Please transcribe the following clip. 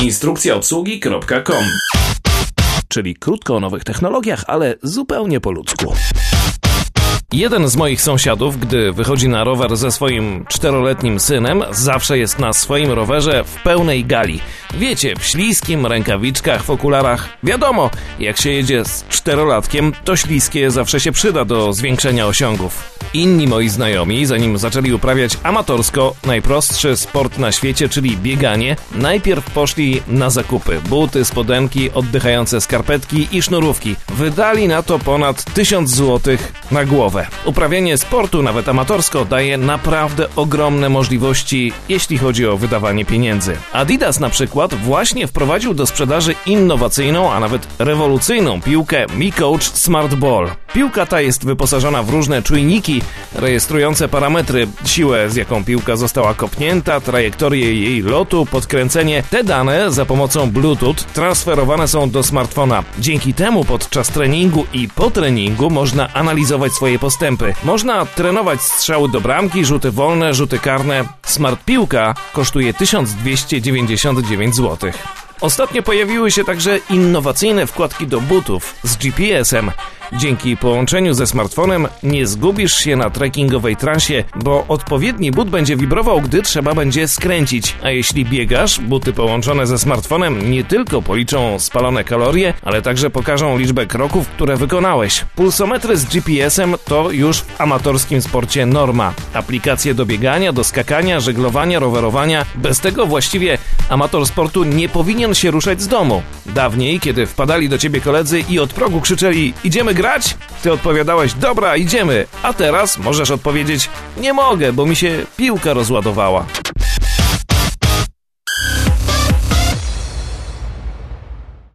instrukcjaobsługi.com. Czyli krótko o nowych technologiach, ale zupełnie po ludzku. Jeden z moich sąsiadów, gdy wychodzi na rower ze swoim 4-letnim synem, zawsze jest na swoim rowerze w pełnej gali. Wiecie, w śliskim, rękawiczkach, w okularach. Wiadomo, jak się jedzie z 4-latkiem, to śliskie zawsze się przyda do zwiększenia osiągów. Inni moi znajomi, zanim zaczęli uprawiać amatorsko najprostszy sport na świecie, czyli bieganie, najpierw poszli na zakupy. Buty, spodenki, oddychające skarpetki i sznurówki. Wydali na to ponad 1000 zł na głowę. Uprawianie sportu, nawet amatorsko, daje naprawdę ogromne możliwości, jeśli chodzi o wydawanie pieniędzy. Adidas na przykład właśnie wprowadził do sprzedaży innowacyjną, a nawet rewolucyjną piłkę miCoach Smart Ball. Piłka ta jest wyposażona w różne czujniki rejestrujące parametry, siłę, z jaką piłka została kopnięta, trajektorię jej lotu, podkręcenie. Te dane za pomocą Bluetooth transferowane są do smartfona. Dzięki temu podczas treningu i po treningu można analizować swoje postępy. Można trenować strzały do bramki, rzuty wolne, rzuty karne. Smart piłka kosztuje 1299 zł. Ostatnio pojawiły się także innowacyjne wkładki do butów z GPS-em. Dzięki połączeniu ze smartfonem nie zgubisz się na trekkingowej trasie, bo odpowiedni but będzie wibrował, gdy trzeba będzie skręcić. A jeśli biegasz, buty połączone ze smartfonem nie tylko policzą spalone kalorie, ale także pokażą liczbę kroków, które wykonałeś. Pulsometry z GPS-em to już w amatorskim sporcie norma. Aplikacje do biegania, do skakania, żeglowania, rowerowania. Bez tego właściwie amator sportu nie powinien się ruszać z domu. Dawniej, kiedy wpadali do ciebie koledzy i od progu krzyczeli: idziemy grać? Ty odpowiadałeś: dobra, idziemy. A teraz możesz odpowiedzieć: nie mogę, bo mi się piłka rozładowała.